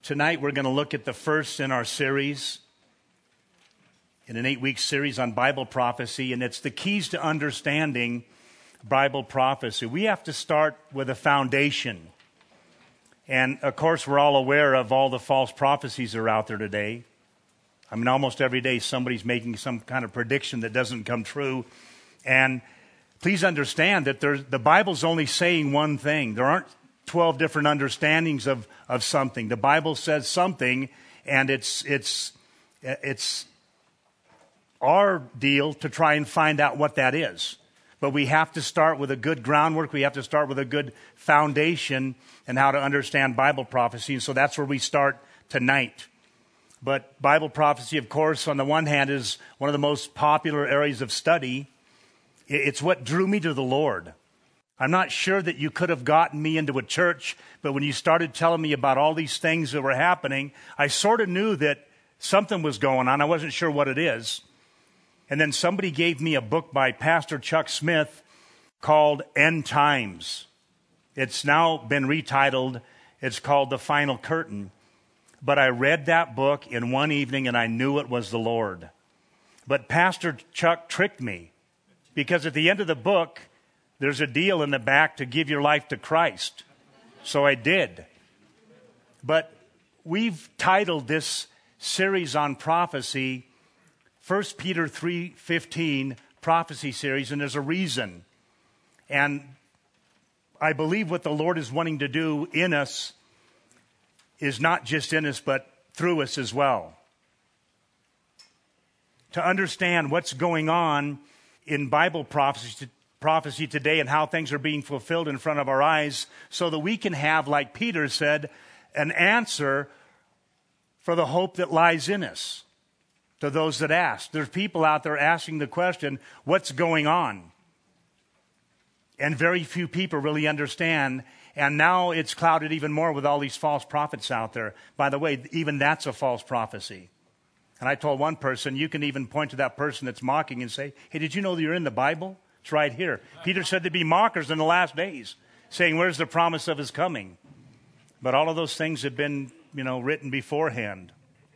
Tonight we're going to look at the first in our series, in an 8-week series on Bible prophecy, and it's the keys to understanding Bible prophecy. We have to start with a foundation. And of course we're all aware of all the false prophecies that are out there today. I mean, almost every day somebody's making some kind of prediction that doesn't come true. And please understand that the Bible's only saying one thing. There aren't 12 different understandings of something. The Bible says something, and it's our deal to try and find out what that is. But we have to start with a good groundwork. We have to start with a good foundation and how to understand Bible prophecy. And so that's where we start tonight. But Bible prophecy, of course, on the one hand, is one of the most popular areas of study. It's what drew me to the Lord. I'm not sure that you could have gotten me into a church, but when you started telling me about all these things that were happening, I sort of knew that something was going on. I wasn't sure what it is. And then somebody gave me a book by Pastor Chuck Smith called End Times. It's now been retitled. It's called The Final Curtain. But I read that book in one evening and I knew it was the Lord. But Pastor Chuck tricked me, because at the end of the book, there's a deal in the back to give your life to Christ. So I did. But we've titled this series on prophecy 1 Peter 3:15 prophecy series, and there's a reason. And I believe what the Lord is wanting to do in us is not just in us, but through us as well. To understand what's going on in Bible prophecy today and how things are being fulfilled in front of our eyes, so that we can have, like Peter said, an answer for the hope that lies in us to those that ask. There's people out there asking the question, what's going on? And very few people really understand. And now it's clouded even more with all these false prophets out there. By the way, even that's a false prophecy. And I told one person, you can even point to that person that's mocking and say, hey, did you know that you're in the Bible? It's right here. Peter said there'd be mockers in the last days, saying, where's the promise of his coming? But all of those things have been, written beforehand.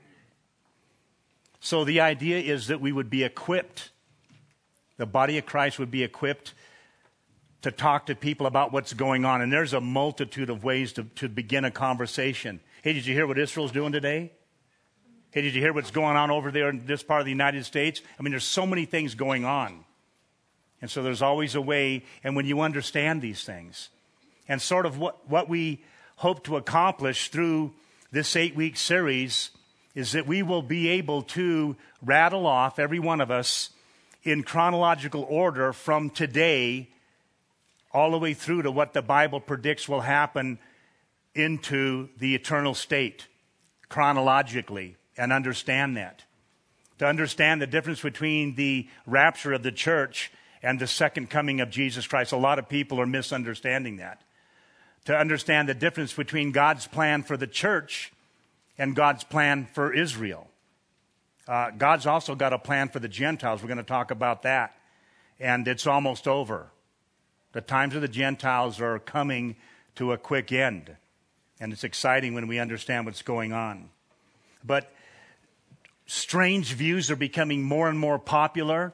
So the idea is that we would be equipped, the body of Christ would be equipped to talk to people about what's going on. And there's a multitude of ways to begin a conversation. Hey, did you hear what Israel's doing today? Hey, did you hear what's going on over there in this part of the United States? I mean, there's so many things going on. And so there's always a way, and when you understand these things, and sort of what we hope to accomplish through this 8-week series is that we will be able to rattle off, every one of us, in chronological order from today all the way through to what the Bible predicts will happen into the eternal state, chronologically, and understand that. To understand the difference between the rapture of the church and the second coming of Jesus Christ. A lot of people are misunderstanding that. To understand the difference between God's plan for the church and God's plan for Israel. God's also got a plan for the Gentiles. We're going to talk about that. And it's almost over. The times of the Gentiles are coming to a quick end. And it's exciting when we understand what's going on. But strange views are becoming more and more popular.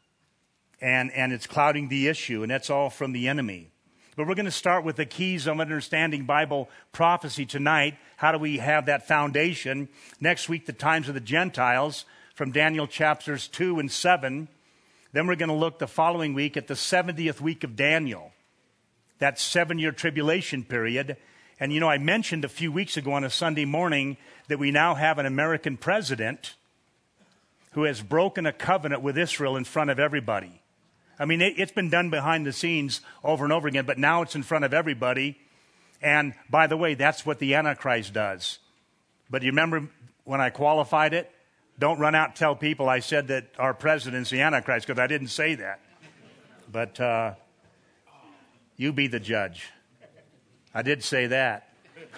And it's clouding the issue. And that's all from the enemy. But we're going to start with the keys of understanding Bible prophecy tonight. How do we have that foundation? Next week, the times of the Gentiles from Daniel chapters 2 and 7. Then we're going to look the following week at the 70th week of Daniel. That 7-year tribulation period. And I mentioned a few weeks ago on a Sunday morning that we now have an American president who has broken a covenant with Israel in front of everybody. I mean, it's been done behind the scenes over and over again, but now it's in front of everybody. And by the way, that's what the Antichrist does. But you remember when I qualified it? Don't run out and tell people I said that our president's the Antichrist, because I didn't say that. But you be the judge. I did say that.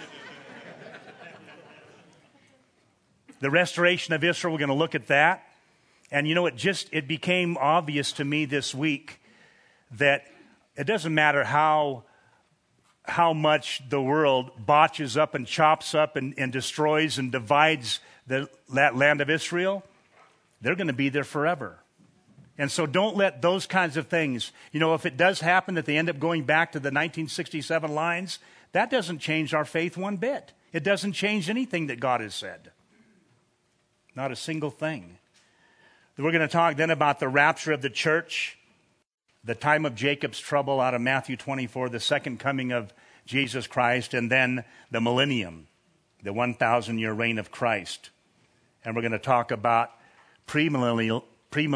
The restoration of Israel, we're going to look at that. And it became obvious to me this week that it doesn't matter how how much the world botches up and chops up and destroys and divides that land of Israel, they're going to be there forever. And so don't let those kinds of things, if it does happen that they end up going back to the 1967 lines, that doesn't change our faith one bit. It doesn't change anything that God has said. Not a single thing. We're going to talk then about the rapture of the church, the time of Jacob's trouble out of Matthew 24, the second coming of Jesus Christ, and then the millennium, the 1,000-year reign of Christ. And we're going to talk about premillennialism,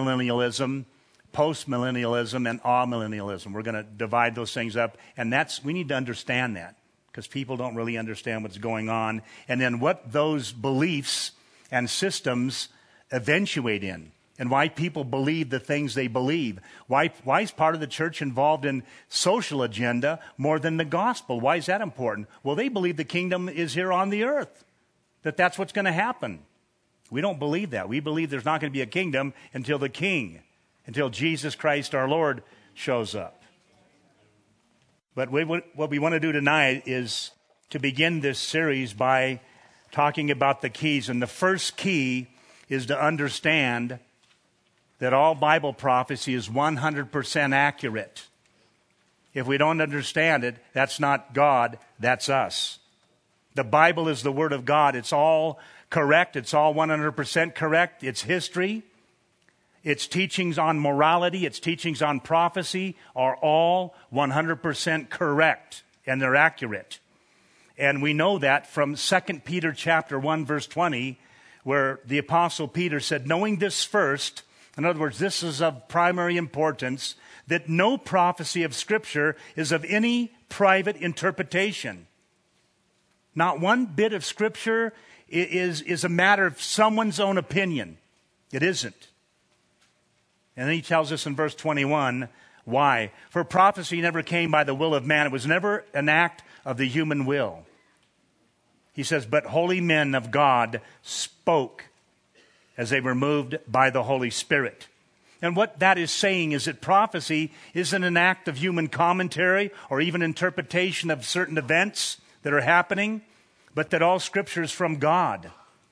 postmillennialism, and amillennialism. We're going to divide those things up, and we need to understand that because people don't really understand what's going on, and then what those beliefs and systems eventuate in, and why people believe the things they believe. Why is part of the church involved in social agenda more than the gospel? Why is that important? Well, they believe the kingdom is here on the earth, that's what's going to happen. We don't believe that. We believe there's not going to be a kingdom until the King, until Jesus Christ our Lord shows up. But what we want to do tonight is to begin this series by talking about the keys. And the first key is to understand that all Bible prophecy is 100% accurate. If we don't understand it, that's not God, that's us. The Bible is the Word of God. It's all correct. It's all 100% correct. It's history. Its teachings on morality, its teachings on prophecy are all 100% correct, and they're accurate. And we know that from 2 Peter chapter 1, verse 20, where the Apostle Peter said, knowing this first, in other words, this is of primary importance, that no prophecy of Scripture is of any private interpretation. Not one bit of Scripture is a matter of someone's own opinion. It isn't. And then he tells us in verse 21, why? For prophecy never came by the will of man. It was never an act of the human will. He says, but holy men of God spoke as they were moved by the Holy Spirit. And what that is saying is that prophecy isn't an act of human commentary or even interpretation of certain events that are happening, but that all Scripture is from God.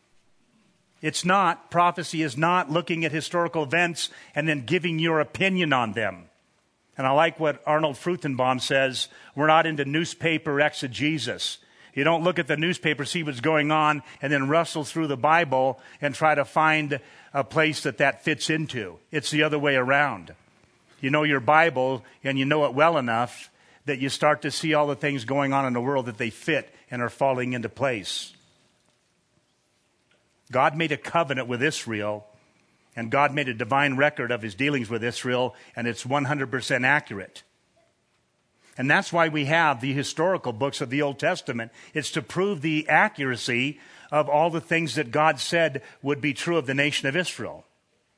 Prophecy is not looking at historical events and then giving your opinion on them. And I like what Arnold Fruchtenbaum says, we're not into newspaper exegesis. You don't look at the newspaper, see what's going on, and then rustle through the Bible and try to find a place that fits into. It's the other way around. You know your Bible, and you know it well enough that you start to see all the things going on in the world that they fit and are falling into place. God made a covenant with Israel, and God made a divine record of his dealings with Israel, and it's 100% accurate. And that's why we have the historical books of the Old Testament. It's to prove the accuracy of all the things that God said would be true of the nation of Israel.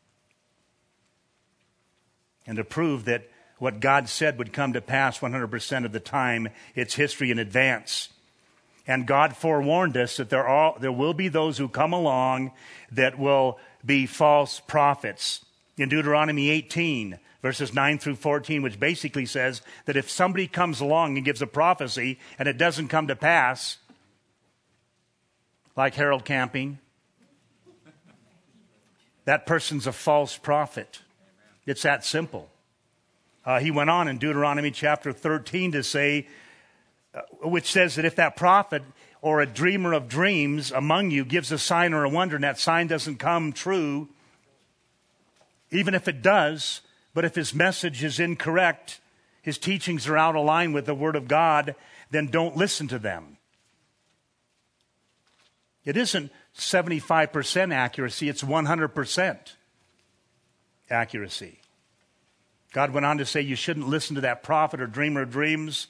And to prove that what God said would come to pass 100% of the time, it's history in advance. And God forewarned us that there will be those who come along that will be false prophets. In Deuteronomy 18, verses 9 through 14, which basically says that if somebody comes along and gives a prophecy and it doesn't come to pass, like Harold Camping, that person's a false prophet. It's that simple. He went on in Deuteronomy chapter 13 to say, which says that if that prophet or a dreamer of dreams among you gives a sign or a wonder and that sign doesn't come true, even if it does, but if his message is incorrect, his teachings are out of line with the Word of God, then don't listen to them. It isn't 75% accuracy, it's 100% accuracy. God went on to say you shouldn't listen to that prophet or dreamer of dreams.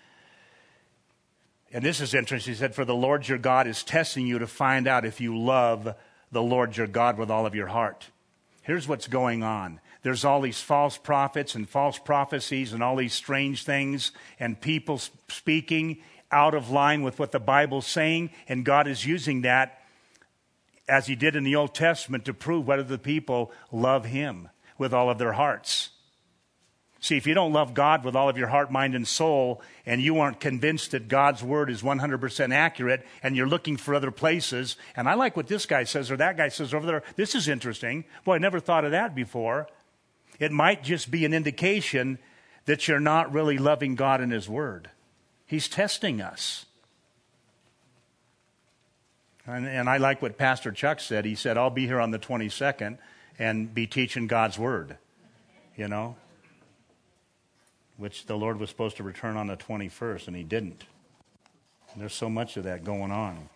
And this is interesting. He said, for the Lord your God is testing you to find out if you love the Lord your God with all of your heart. Here's what's going on. There's all these false prophets and false prophecies and all these strange things and people speaking out of line with what the Bible's saying. And God is using that, as he did in the Old Testament, to prove whether the people love him with all of their hearts. See, if you don't love God with all of your heart, mind, and soul, and you aren't convinced that God's word is 100% accurate, and you're looking for other places, and I like what this guy says or that guy says over there, this is interesting. Boy, I never thought of that before. It might just be an indication that you're not really loving God and his word. He's testing us. And I like what Pastor Chuck said. He said, I'll be here on the 22nd and be teaching God's word, you know, which the Lord was supposed to return on the 21st, and he didn't. And there's so much of that going on.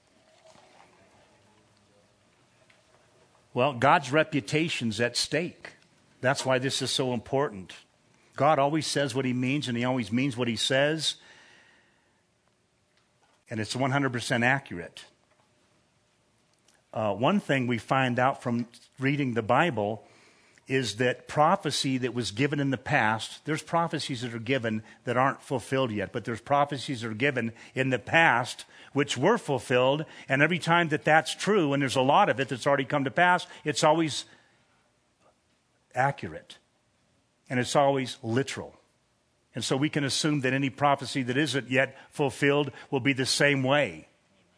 Well, God's reputation's at stake. That's why this is so important. God always says what he means, and he always means what he says. And it's 100% accurate. One thing we find out from reading the Bible is that prophecy that was given in the past, there's prophecies that are given that aren't fulfilled yet, but there's prophecies that are given in the past which were fulfilled, and every time that that's true, and there's a lot of it that's already come to pass, it's always accurate, and it's always literal. And so we can assume that any prophecy that isn't yet fulfilled will be the same way.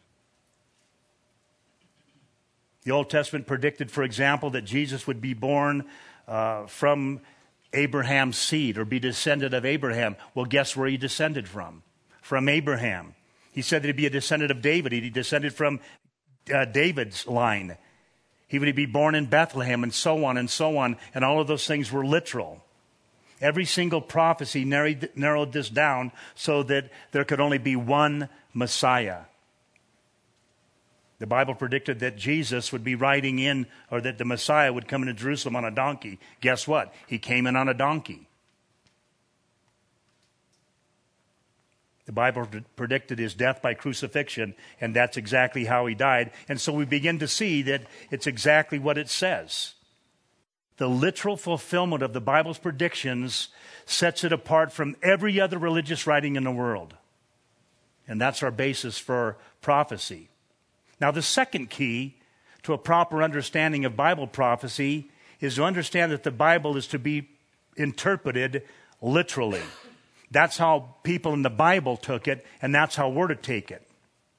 The Old Testament predicted, for example, that Jesus would be born from Abraham's seed or be descendant of Abraham. Well, guess where he descended from? From Abraham. He said that he'd be a descendant of David. He descended from David's line. He would be born in Bethlehem, and so on and so on. And all of those things were literal. Every single prophecy narrowed this down so that there could only be one Messiah. The Bible predicted that Jesus would be riding in, or that the Messiah would come into Jerusalem on a donkey. Guess what? He came in on a donkey. The Bible predicted his death by crucifixion, and that's exactly how he died. And so we begin to see that it's exactly what it says. The literal fulfillment of the Bible's predictions sets it apart from every other religious writing in the world. And that's our basis for prophecy. Now, the second key to a proper understanding of Bible prophecy is to understand that the Bible is to be interpreted literally. That's how people in the Bible took it, and that's how we're to take it.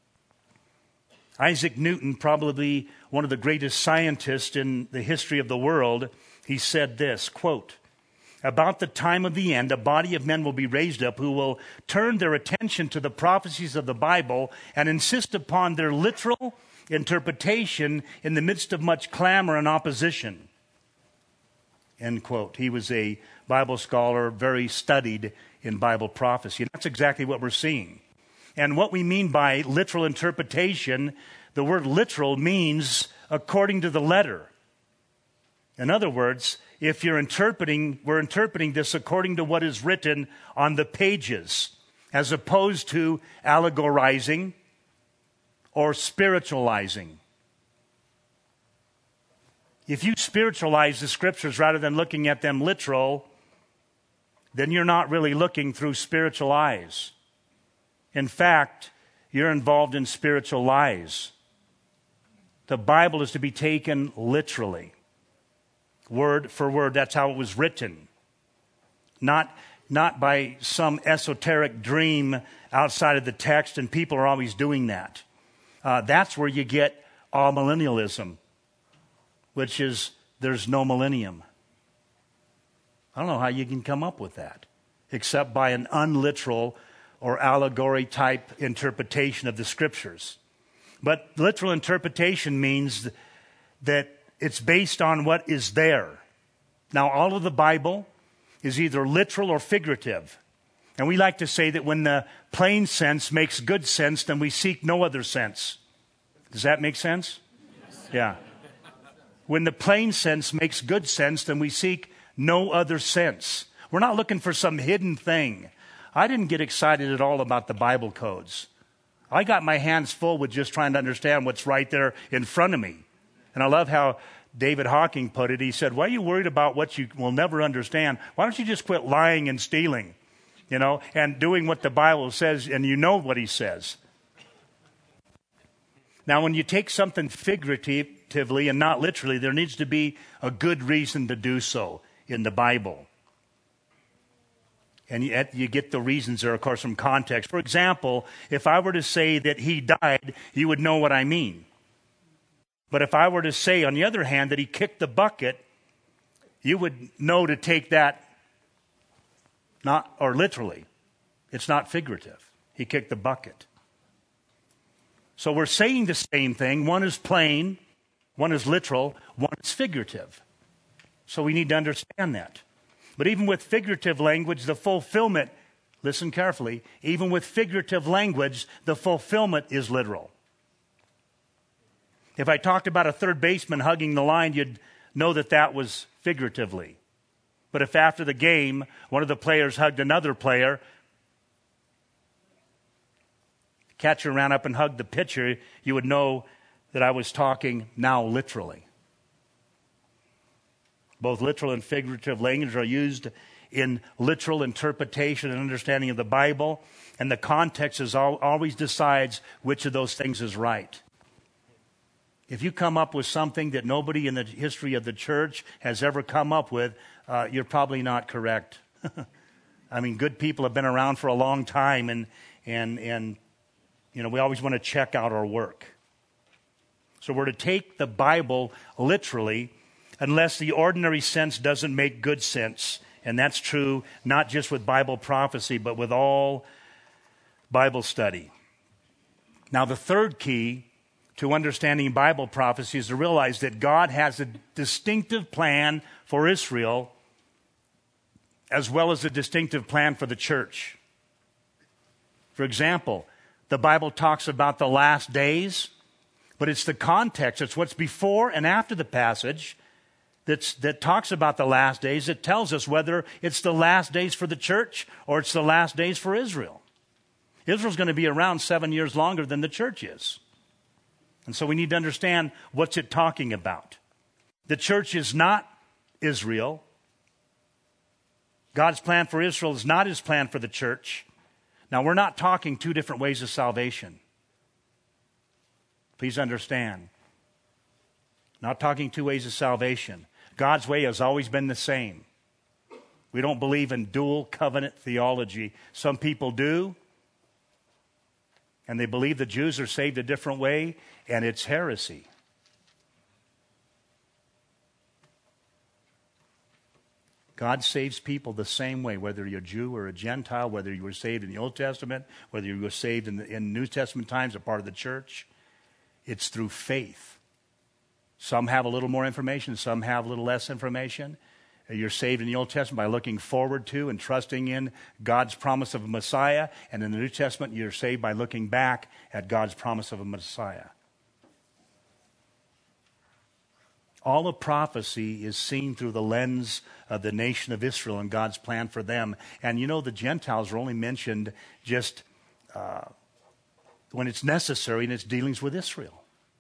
Isaac Newton, probably one of the greatest scientists in the history of the world, he said this, quote, "About the time of the end, a body of men will be raised up who will turn their attention to the prophecies of the Bible and insist upon their literal interpretation in the midst of much clamor and opposition." End quote. He was a Bible scholar, very studied in Bible prophecy. And that's exactly what we're seeing. And what we mean by literal interpretation, the word literal means according to the letter. In other words, if we're interpreting this according to what is written on the pages, as opposed to allegorizing or spiritualizing. If you spiritualize the scriptures rather than looking at them literal, then you're not really looking through spiritual eyes. In fact, you're involved in spiritual lies. The Bible is to be taken literally. Word for word, that's how it was written. Not by some esoteric dream outside of the text, and people are always doing that. That's where you get amillennialism, which is there's no millennium. I don't know how you can come up with that, except by an unliteral or allegory type interpretation of the scriptures. But literal interpretation means that it's based on what is there. Now, all of the Bible is either literal or figurative. And we like to say that when the plain sense makes good sense, then we seek no other sense. Does that make sense? Yes. Yeah. When the plain sense makes good sense, then we seek no other sense. We're not looking for some hidden thing. I didn't get excited at all about the Bible codes. I got my hands full with just trying to understand what's right there in front of me. And I love how David Hawking put it. He said, why are you worried about what you will never understand? Why don't you just quit lying and stealing, and doing what the Bible says, and you know what he says. Now, when you take something figuratively and not literally, there needs to be a good reason to do so in the Bible. And you get the reasons there, of course, from context. For example, if I were to say that he died, you would know what I mean. But if I were to say, on the other hand, that he kicked the bucket, you would know to take that not, or literally. It's not figurative. He kicked the bucket. So we're saying the same thing. One is plain, one is literal, one is figurative. So we need to understand that. But even with figurative language, the fulfillment, listen carefully, even with figurative language, the fulfillment is literal. If I talked about a third baseman hugging the line, you'd know that that was figuratively. But if after the game, one of the players hugged another player, catcher ran up and hugged the pitcher, you would know that I was talking now literally. Both literal and figurative language are used in literal interpretation and understanding of the Bible, and the context always decides which of those things is right. If you come up with something that nobody in the history of the church has ever come up with, you're probably not correct. I mean, good people have been around for a long time, and you know, we always want to check out our work. So we're to take the Bible literally, unless the ordinary sense doesn't make good sense. And that's true not just with Bible prophecy, but with all Bible study. Now, the third key to understanding Bible prophecy is to realize that God has a distinctive plan for Israel, as well as a distinctive plan for the church. For example, the Bible talks about the last days, but it's the context. It's what's before and after the passage that talks about the last days. It tells us whether it's the last days for the church or it's the last days for Israel. Israel's going to be around 7 years longer than the church is. And so we need to understand what's it talking about. The church is not Israel. God's plan for Israel is not his plan for the church. Now, we're not talking two different ways of salvation. Please understand. Not talking two ways of salvation. God's way has always been the same. We don't believe in dual covenant theology. Some people do, and they believe the Jews are saved a different way, and it's heresy. God saves people the same way, whether you're a Jew or a Gentile, whether you were saved in the Old Testament, whether you were saved in New Testament times, a part of the church. It's through faith. Some have a little more information, some have a little less information. You're saved in the Old Testament by looking forward to and trusting in God's promise of a Messiah. And in the New Testament, you're saved by looking back at God's promise of a Messiah. All of prophecy is seen through the lens of the nation of Israel and God's plan for them. And you know, the Gentiles are only mentioned just when it's necessary in its dealings with Israel.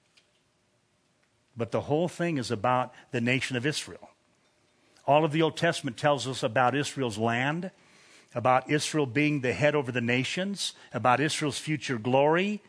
But the whole thing is about the nation of Israel. All of the Old Testament tells us about Israel's land, about Israel being the head over the nations, about Israel's future glory,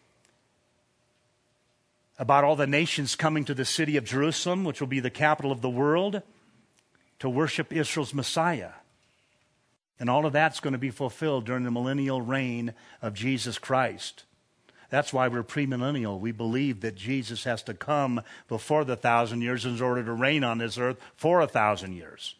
about all the nations coming to the city of Jerusalem, which will be the capital of the world, to worship Israel's Messiah. And all of that's going to be fulfilled during the millennial reign of Jesus Christ. That's why we're premillennial. We believe that Jesus has to come before the 1,000 years in order to reign on this earth for 1,000 years.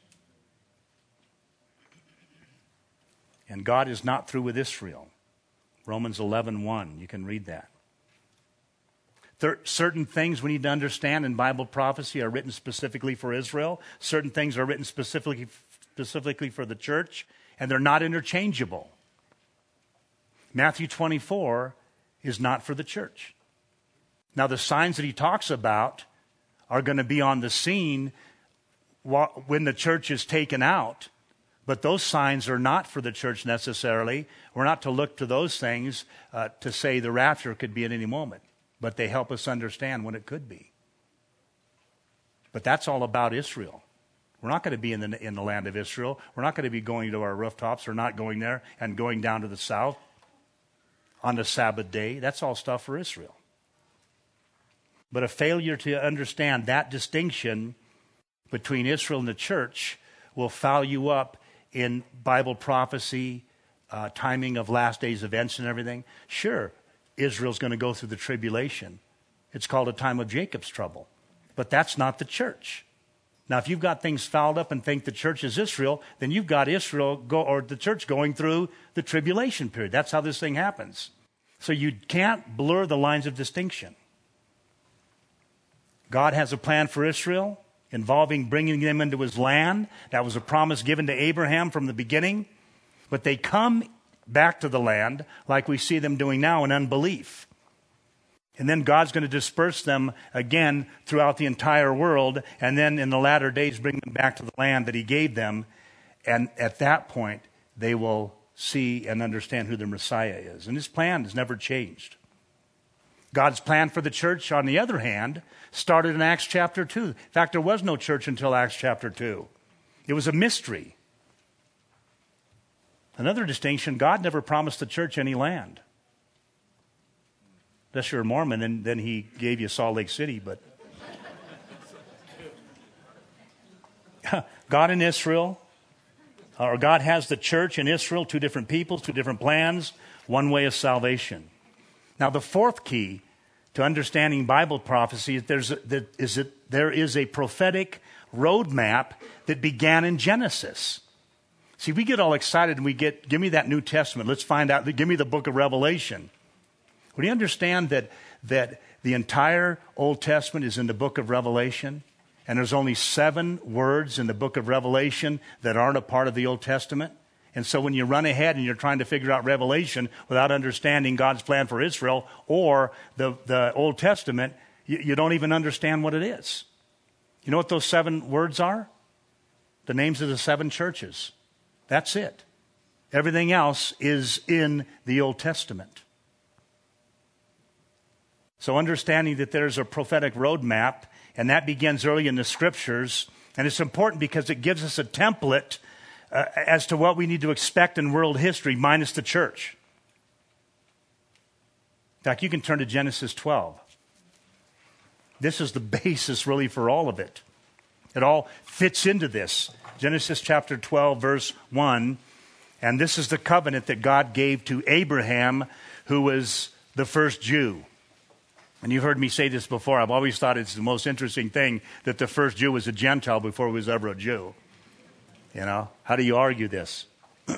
And God is not through with Israel. Romans 11:1, you can read that. Certain things we need to understand in Bible prophecy are written specifically for Israel. Certain things are written specifically for the church, and they're not interchangeable. Matthew 24 is not for the church. Now, the signs that he talks about are going to be on the scene when the church is taken out, but those signs are not for the church necessarily. We're not to look to those things to say the rapture could be at any moment, but they help us understand when it could be. But that's all about Israel. We're not going to be in the land of Israel. We're not going to be going to our rooftops or not going there and going down to the south on the Sabbath day. That's all stuff for Israel. But a failure to understand that distinction between Israel and the church will foul you up in Bible prophecy, timing of last days events and everything? Sure, Israel's going to go through the tribulation. It's called a time of Jacob's trouble. But that's not the church. Now, if you've got things fouled up and think the church is Israel, then you've got Israel or the church going through the tribulation period. That's how this thing happens. So you can't blur the lines of distinction. God has a plan for Israel involving bringing them into his land. That was a promise given to Abraham from the beginning. But they come back to the land like we see them doing now in unbelief. And then God's going to disperse them again throughout the entire world, and then in the latter days bring them back to the land that he gave them. And at that point, they will see and understand who the Messiah is. And his plan has never changed. God's plan for the church, on the other hand, started in Acts chapter 2. In fact, there was no church until Acts chapter 2. It was a mystery. Another distinction, God never promised the church any land. Unless you're a Mormon, then he gave you Salt Lake City. But God in Israel, or God has the church in Israel, two different peoples, two different plans, one way of salvation. Now, the fourth key to understanding Bible prophecy is there is a prophetic roadmap that began in Genesis. See, we get all excited and give me that New Testament. Let's find out. Give me the book of Revelation. Would you understand that the entire Old Testament is in the book of Revelation? And there's only 7 words in the book of Revelation that aren't a part of the Old Testament? And so when you run ahead and you're trying to figure out Revelation without understanding God's plan for Israel or the Old Testament, you don't even understand what it is. You know what those 7 words are? The names of the 7 churches. That's it. Everything else is in the Old Testament. So understanding that there's a prophetic roadmap, and that begins early in the Scriptures, and it's important because it gives us a template as to what we need to expect in world history, minus the church. In fact, you can turn to Genesis 12. This is the basis really for all of it. It all fits into this. Genesis chapter 12, verse 1, and this is the covenant that God gave to Abraham, who was the first Jew. And you've heard me say this before. I've always thought it's the most interesting thing that the first Jew was a Gentile before he was ever a Jew. You know, how do you argue this?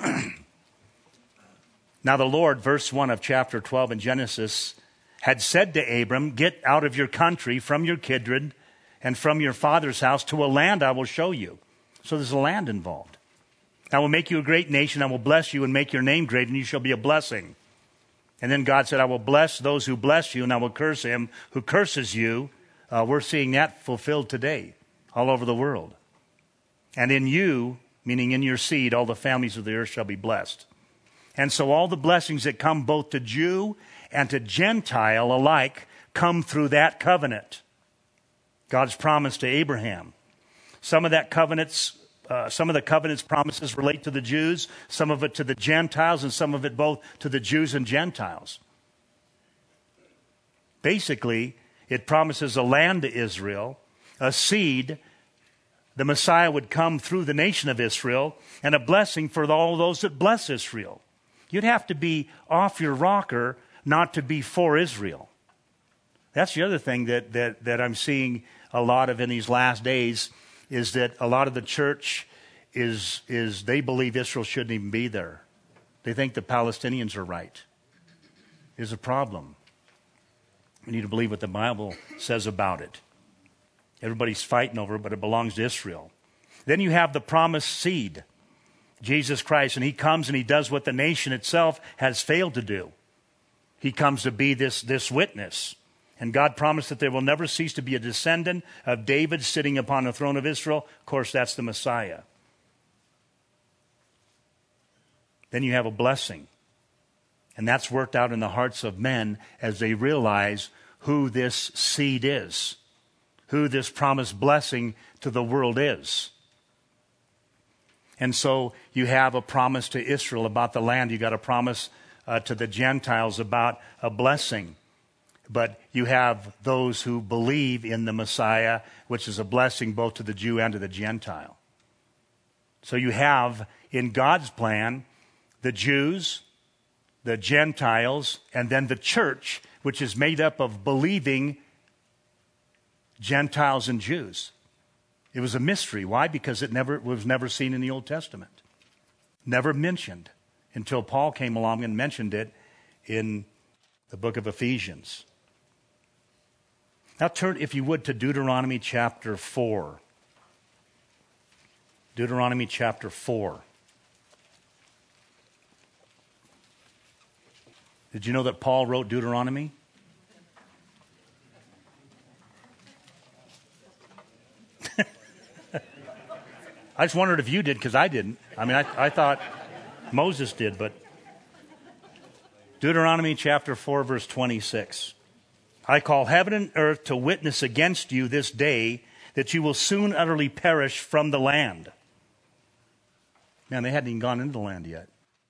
Now the Lord, verse 1 of chapter 12 in Genesis, had said to Abram, "Get out of your country, from your kindred, and from your father's house to a land I will show you." So there's a land involved. "I will make you a great nation. I will bless you and make your name great, and you shall be a blessing." And then God said, "I will bless those who bless you, and I will curse him who curses you." We're seeing that fulfilled today all over the world. "And in you," meaning in your seed, "all the families of the earth shall be blessed." And so all the blessings that come both to Jew and to Gentile alike come through that covenant. God's promise to Abraham. Some of the covenant's promises relate to the Jews, some of it to the Gentiles, and some of it both to the Jews and Gentiles. Basically, it promises a land to Israel, a seed. The Messiah would come through the nation of Israel, and a blessing for all those that bless Israel. You'd have to be off your rocker not to be for Israel. That's the other thing that I'm seeing a lot of in these last days, is that a lot of the church is they believe Israel shouldn't even be there. They think the Palestinians are right. There's a problem. We need to believe what the Bible says about it. Everybody's fighting over it, but it belongs to Israel. Then you have the promised seed, Jesus Christ, and he comes and he does what the nation itself has failed to do. He comes to be this witness. And God promised that there will never cease to be a descendant of David sitting upon the throne of Israel. Of course, that's the Messiah. Then you have a blessing. And that's worked out in the hearts of men as they realize who this seed is, who this promised blessing to the world is. And so you have a promise to Israel about the land. You got a promise to the Gentiles about a blessing. But you have those who believe in the Messiah, which is a blessing both to the Jew and to the Gentile. So you have in God's plan, the Jews, the Gentiles, and then the church, which is made up of believing Gentiles and Jews. It was a mystery. Why? Because it was never seen in the Old Testament. Never mentioned until Paul came along and mentioned it in the book of Ephesians. Now turn, if you would, to Deuteronomy chapter 4. Deuteronomy chapter 4. Did you know that Paul wrote Deuteronomy? I just wondered if you did, because I didn't. I mean, I thought Moses did, but Deuteronomy chapter 4, verse 26. I call heaven and earth to witness against you this day that you will soon utterly perish from the land. Man, they hadn't even gone into the land yet.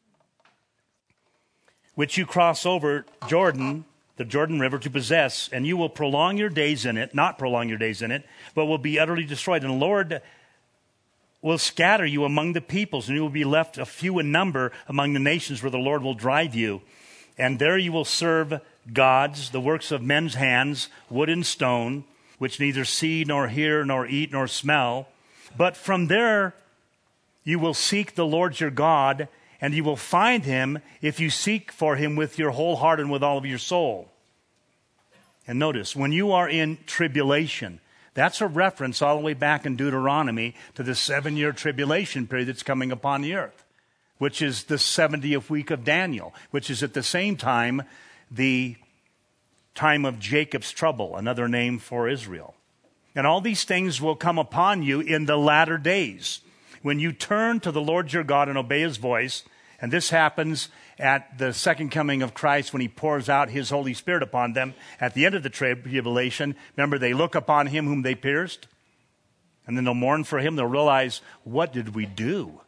Which you cross over Jordan, the Jordan River, to possess, and you will prolong your days in it, not prolong your days in it, but will be utterly destroyed. And the Lord will scatter you among the peoples, and you will be left a few in number among the nations where the Lord will drive you. And there you will serve gods, the works of men's hands, wood and stone, which neither see nor hear nor eat nor smell. But from there you will seek the Lord your God, and you will find him if you seek for him with your whole heart and with all of your soul. And notice, when you are in tribulation, that's a reference all the way back in Deuteronomy to the 7-year tribulation period that's coming upon the earth, which is the 70th week of Daniel, which is at the same time the time of Jacob's trouble, another name for Israel. And all these things will come upon you in the latter days, when you turn to the Lord your God and obey his voice. And this happens at the second coming of Christ, when he pours out his Holy Spirit upon them at the end of the tribulation. Remember, they look upon him whom they pierced, and then they'll mourn for him. They'll realize, what did we do?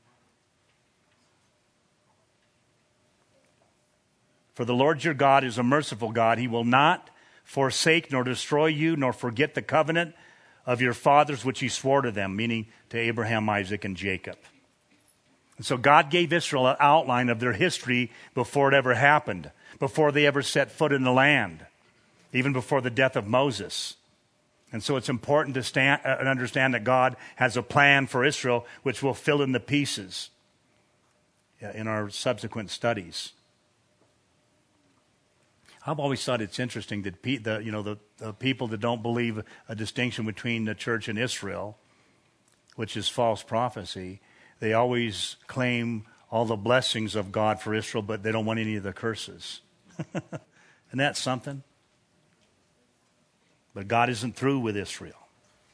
For the Lord your God is a merciful God. He will not forsake nor destroy you, nor forget the covenant of your fathers which he swore to them, meaning to Abraham, Isaac, and Jacob. And so God gave Israel an outline of their history before it ever happened, before they ever set foot in the land, even before the death of Moses. And so it's important to understand that God has a plan for Israel, which will fill in the pieces in our subsequent studies. I've always thought it's interesting that the people that don't believe a distinction between the church and Israel, which is false prophecy, they always claim all the blessings of God for Israel, but they don't want any of the curses. Isn't that something? But God isn't through with Israel.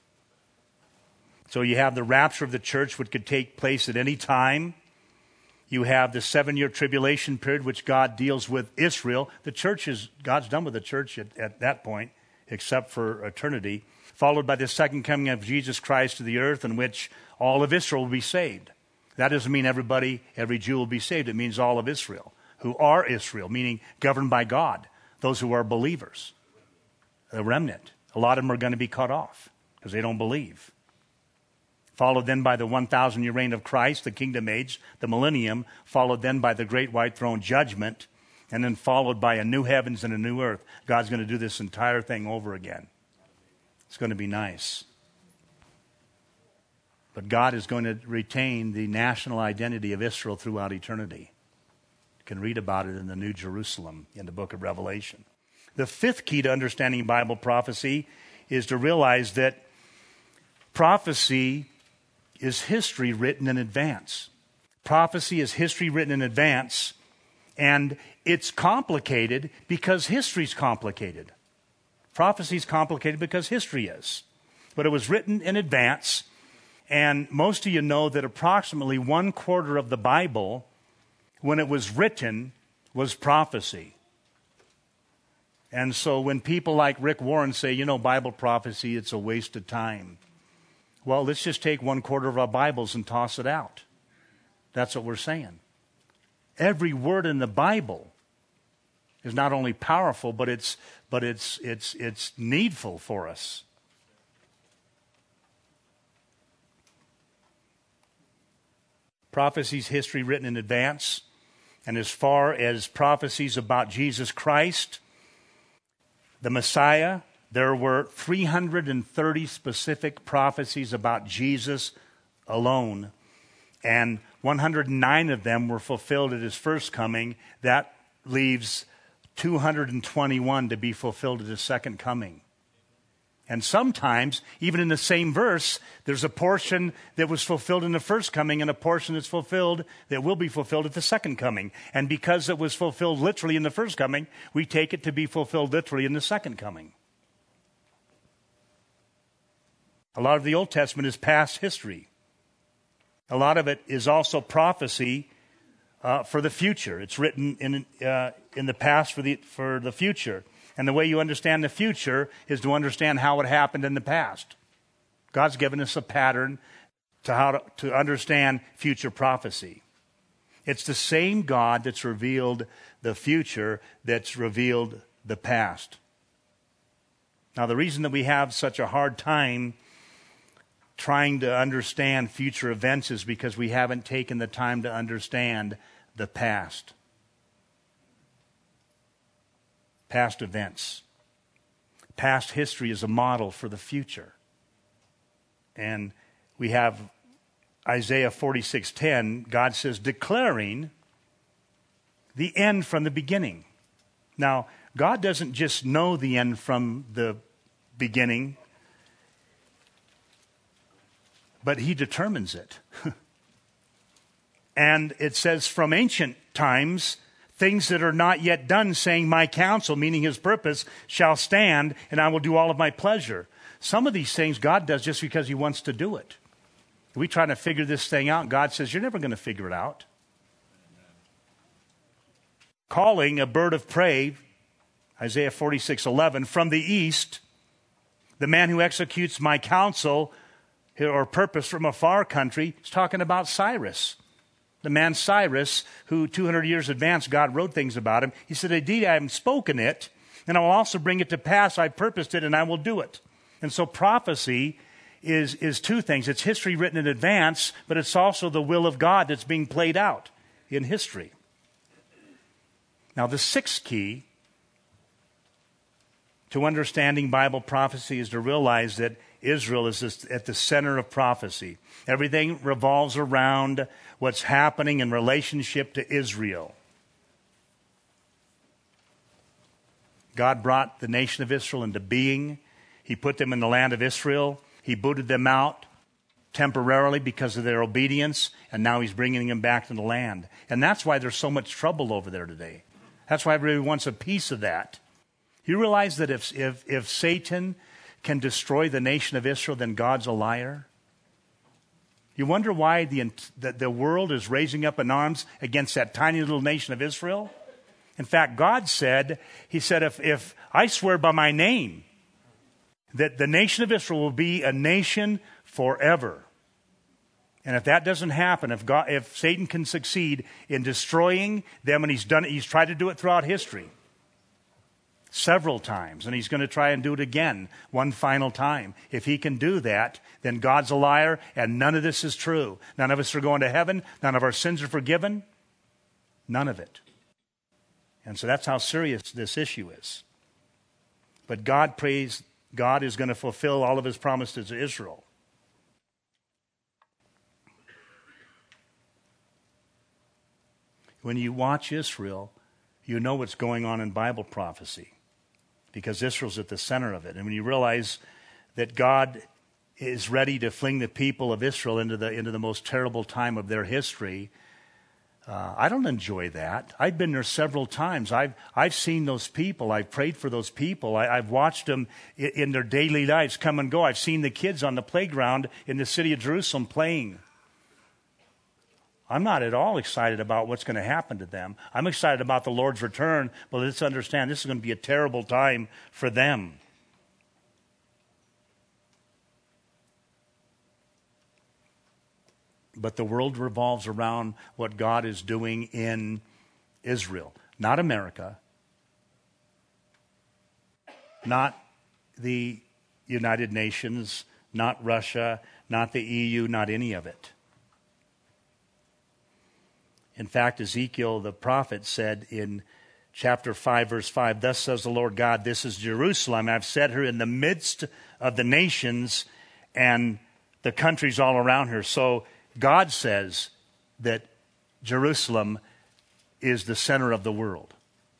So you have the rapture of the church, which could take place at any time. You have the 7-year tribulation period, which God deals with Israel. God's done with the church at that point, except for eternity. Followed by the second coming of Jesus Christ to the earth, in which all of Israel will be saved. That doesn't mean every Jew will be saved. It means all of Israel, who are Israel, meaning governed by God, those who are believers, a remnant. A lot of them are going to be cut off because they don't believe. Followed then by the 1,000-year reign of Christ, the kingdom age, the millennium, followed then by the great white throne judgment, and then followed by a new heavens and a new earth. God's going to do this entire thing over again. It's going to be nice. But God is going to retain the national identity of Israel throughout eternity. You can read about it in the New Jerusalem in the book of Revelation. The fifth key to understanding Bible prophecy is to realize that prophecy is history written in advance. Prophecy is history written in advance, and it's complicated because history's complicated. Prophecy is complicated because history is. But it was written in advance, and most of you know that approximately 1/4 of the Bible, when it was written, was prophecy. And so when people like Rick Warren say, Bible prophecy, it's a waste of time. Well, let's just take 1/4 of our Bibles and toss it out. That's what we're saying. Every word in the Bible is not only powerful, but it's needful for us. prophecies, history written in advance. And as far as prophecies about Jesus Christ, the Messiah, there were 330 specific prophecies about Jesus alone. And 109 of them were fulfilled at his first coming. That leaves 221 to be fulfilled at his second coming. And sometimes, even in the same verse, there's a portion that was fulfilled in the first coming and a portion that's fulfilled that will be fulfilled at the second coming. And because it was fulfilled literally in the first coming, we take it to be fulfilled literally in the second coming. A lot of the Old Testament is past history. A lot of it is also prophecy for the future. It's written in the past for the future. And the way you understand the future is to understand how it happened in the past. God's given us a pattern to how to understand future prophecy. It's the same God that's revealed the future that's revealed the past. Now, the reason that we have such a hard time trying to understand future events is because we haven't taken the time to understand the past. Past events. Past history is a model for the future. And we have Isaiah 46:10, God says, declaring the end from the beginning. Now, God doesn't just know the end from the beginning, but he determines it. And it says from ancient times, things that are not yet done, saying my counsel, meaning his purpose, shall stand, and I will do all of my pleasure. Some of these things God does just because he wants to do it. We try to figure this thing out. God says, you're never going to figure it out. Calling a bird of prey, Isaiah 46:11, from the east, the man who executes my counsel or purpose from a far country, is talking about Cyrus. The man Cyrus, who 200 years advance, God wrote things about him. He said, indeed, I have spoken it, and I will also bring it to pass. I purposed it, and I will do it. And so prophecy is two things. It's history written in advance, but it's also the will of God that's being played out in history. Now, the sixth key to understanding Bible prophecy is to realize that Israel is at the center of prophecy. Everything revolves around what's happening in relationship to Israel. God brought the nation of Israel into being. He put them in the land of Israel. He booted them out temporarily because of their obedience, and now he's bringing them back to the land. And that's why there's so much trouble over there today. That's why everybody wants a piece of that. You realize that if Satan can destroy the nation of Israel, then God's a liar? You wonder why the world is raising up in arms against that tiny little nation of Israel? In fact, God said, he said, if I swear by my name that the nation of Israel will be a nation forever. And if that doesn't happen, if Satan can succeed in destroying them, and he's done it, he's tried to do it throughout history several times, and he's going to try and do it again one final time. If he can do that, then God's a liar, and none of this is true. None of us are going to heaven. None of our sins are forgiven. None of it. And so that's how serious this issue is. But God is going to fulfill all of his promises to Israel. When you watch Israel, you know what's going on in Bible prophecy, because Israel's at the center of it. And when you realize that God is ready to fling the people of Israel into the most terrible time of their history, I don't enjoy that. I've been there several times. I've seen those people. I've prayed for those people. I've watched them in their daily lives come and go. I've seen the kids on the playground in the city of Jerusalem playing. I'm not at all excited about what's going to happen to them. I'm excited about the Lord's return, but let's understand this is going to be a terrible time for them. But the world revolves around what God is doing in Israel, not America, not the United Nations, not Russia, not the EU, not any of it. In fact, Ezekiel the prophet said in chapter 5, verse 5, "Thus says the Lord God, this is Jerusalem. I've set her in the midst of the nations and the countries all around her." So God says that Jerusalem is the center of the world.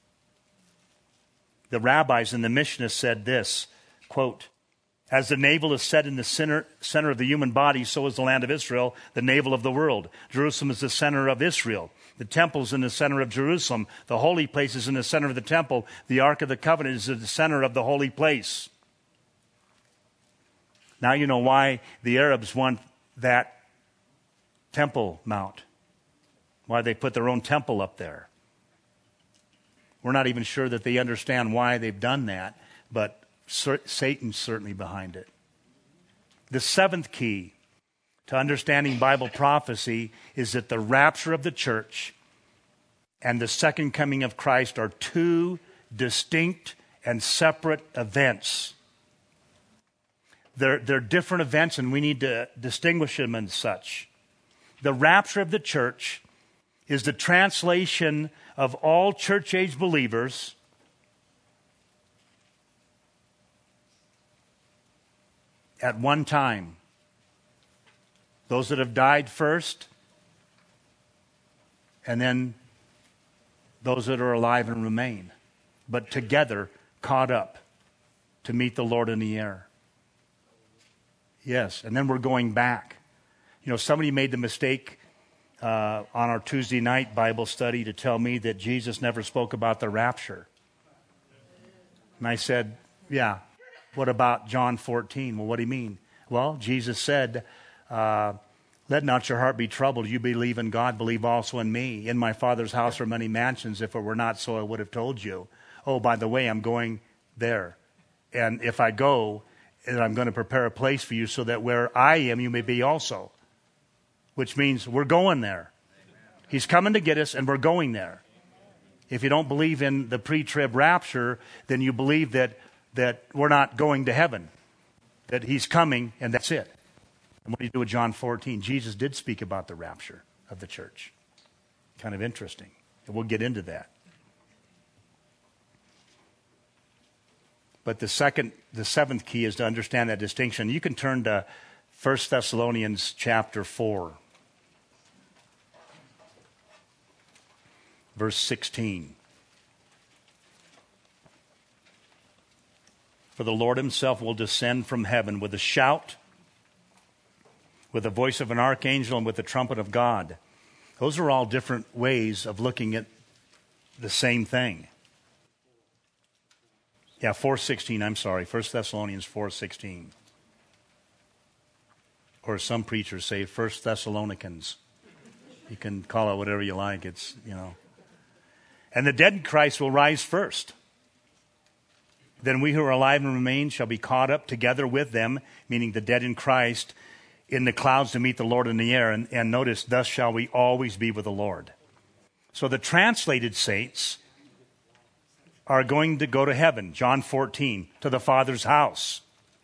The rabbis and the Mishnah said this, quote, "As the navel is set in the center of the human body, so is the land of Israel, the navel of the world. Jerusalem is the center of Israel. The temple is in the center of Jerusalem. The holy place is in the center of the temple. The Ark of the Covenant is in the center of the holy place." Now you know why the Arabs want that Temple Mount. Why they put their own temple up there. We're not even sure that they understand why they've done that, but Satan's certainly behind it. The seventh key to understanding Bible prophecy is that the rapture of the church and the second coming of Christ are two distinct and separate events. They're different events, and we need to distinguish them as such. The rapture of the church is the translation of all church-age believers at one time. Those that have died first, and then those that are alive and remain, but together caught up to meet the Lord in the air. Yes, and then we're going back. You know, somebody made the mistake on our Tuesday night Bible study to tell me that Jesus never spoke about the rapture. And I said, yeah, what about John 14? Well, what do you mean? Well, Jesus said, "Let not your heart be troubled. You believe in God, believe also in me. In my Father's house are many mansions. If it were not so, I would have told you. Oh, by the way, I'm going there. And if I go, and I'm going to prepare a place for you so that where I am, you may be also." Which means we're going there. He's coming to get us, and we're going there. If you don't believe in the pre-trib rapture, then you believe that we're not going to heaven. That he's coming, and that's it. And what do you do with John 14? Jesus did speak about the rapture of the church. Kind of interesting. And we'll get into that. But the seventh key is to understand that distinction. You can turn to 1 Thessalonians chapter 4, verse 16. "For the Lord himself will descend from heaven with a shout, with the voice of an archangel, and with the trumpet of God." Those are all different ways of looking at the same thing. Yeah, 4:16, I'm sorry. 1 Thessalonians 4:16. Or some preachers say 1 Thessalonians. You can call it whatever you like. It's, you know. "And the dead in Christ will rise first. Then we who are alive and remain shall be caught up together with them," meaning the dead in Christ, "in the clouds to meet the Lord in the air." And notice, "thus shall we always be with the Lord." So the translated saints are going to go to heaven, John 14, to the Father's house.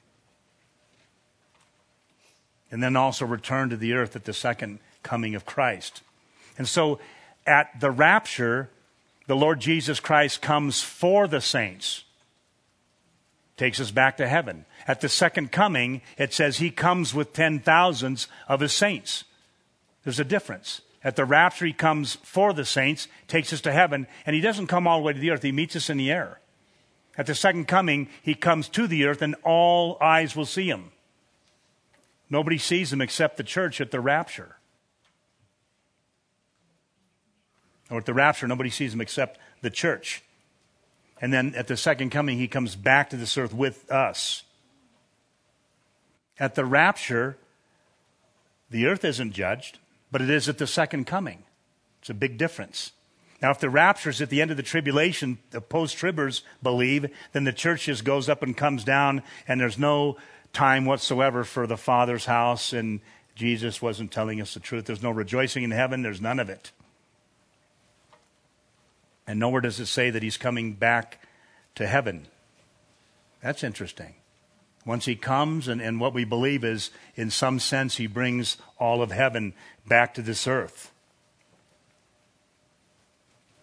And then also return to the earth at the second coming of Christ. And so at the rapture, the Lord Jesus Christ comes for the saints. Takes us back to heaven. At the second coming, it says he comes with 10,000s of his saints. There's a difference. At the rapture, he comes for the saints, takes us to heaven, and he doesn't come all the way to the earth. He meets us in the air. At the second coming, he comes to the earth, and all eyes will see him. Nobody sees him except the church at the rapture. Or at the rapture, nobody sees him except the church. And then at the second coming, he comes back to this earth with us. At the rapture, the earth isn't judged, but it is at the second coming. It's a big difference. Now, if the rapture is at the end of the tribulation, the post-tribbers believe, then the church just goes up and comes down, and there's no time whatsoever for the Father's house, and Jesus wasn't telling us the truth. There's no rejoicing in heaven. There's none of it. And nowhere does it say that he's coming back to heaven. That's interesting. Once he comes, and what we believe is, in some sense, he brings all of heaven back to this earth.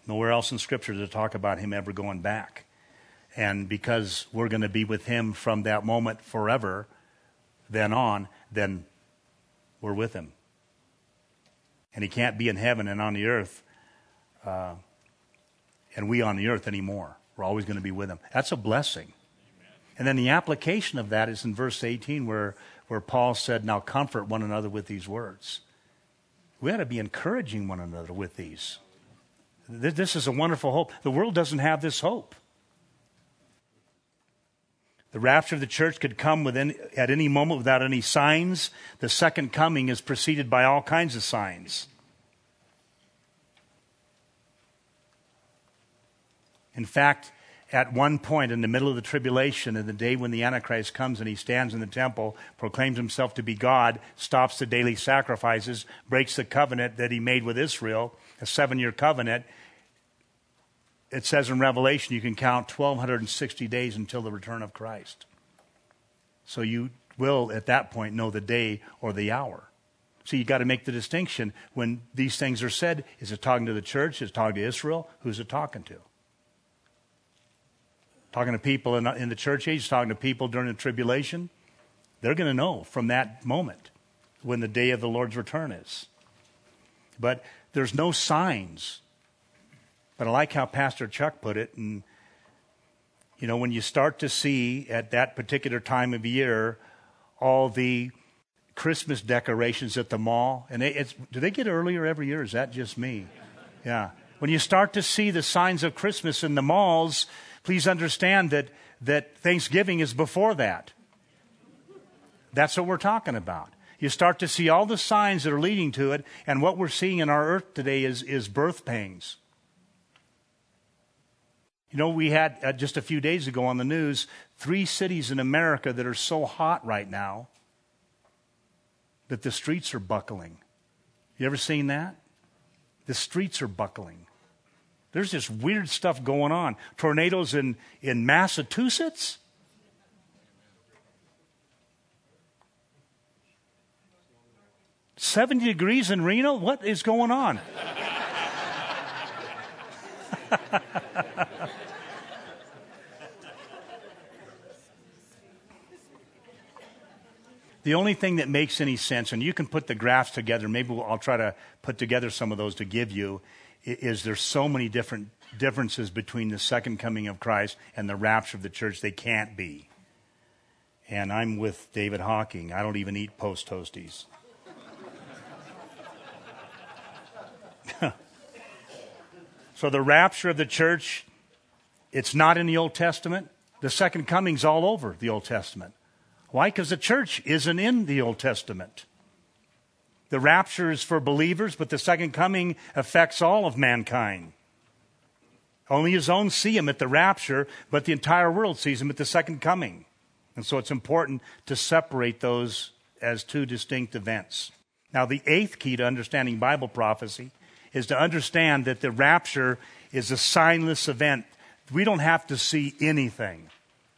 Nowhere else in Scripture to talk about him ever going back. And because we're going to be with him from that moment forever, then we're with him. And he can't be in heaven and on the earth, and we on the earth anymore. We're always going to be with him. That's a blessing. Amen. And then the application of that is in verse 18 where Paul said, now comfort one another with these words. We ought to be encouraging one another with these. This is a wonderful hope. The world doesn't have this hope. The rapture of the church could come at any moment without any signs. The second coming is preceded by all kinds of signs. In fact, at one point in the middle of the tribulation, in the day when the Antichrist comes and he stands in the temple, proclaims himself to be God, stops the daily sacrifices, breaks the covenant that he made with Israel, a 7-year covenant, it says in Revelation you can count 1,260 days until the return of Christ. So you will, at that point, know the day or the hour. So you've got to make the distinction when these things are said. Is it talking to the church? Is it talking to Israel? Who's it talking to? Talking to people in the church age, talking to people during the tribulation. They're going to know from that moment when the day of the Lord's return is. But there's no signs. But I like how Pastor Chuck put it. And, you know, when you start to see at that particular time of year all the Christmas decorations at the mall, and do they get earlier every year? Or is that just me? Yeah. When you start to see the signs of Christmas in the malls, please understand that Thanksgiving is before that. That's what we're talking about. You start to see all the signs that are leading to it, and what we're seeing in our earth today is birth pains. You know, we had just a few days ago on the news 3 cities in America that are so hot right now that the streets are buckling. You ever seen that? The streets are buckling. There's this weird stuff going on. Tornadoes in Massachusetts? $70 degrees in Reno? What is going on? The only thing that makes any sense, and you can put the graphs together, maybe I'll try to put together some of those to give you, is there's so many different differences between the second coming of Christ and the rapture of the church. They can't be. And I'm with David Hawking. I don't even eat Post Toasties. So the rapture of the church, it's not in the Old Testament. The second coming's all over the Old Testament. Why? Because the church isn't in the Old Testament. The rapture is for believers, but the second coming affects all of mankind. Only his own see him at the rapture, but the entire world sees him at the second coming. And so it's important to separate those as 2 distinct events. Now, the 8th key to understanding Bible prophecy is to understand that the rapture is a signless event. We don't have to see anything.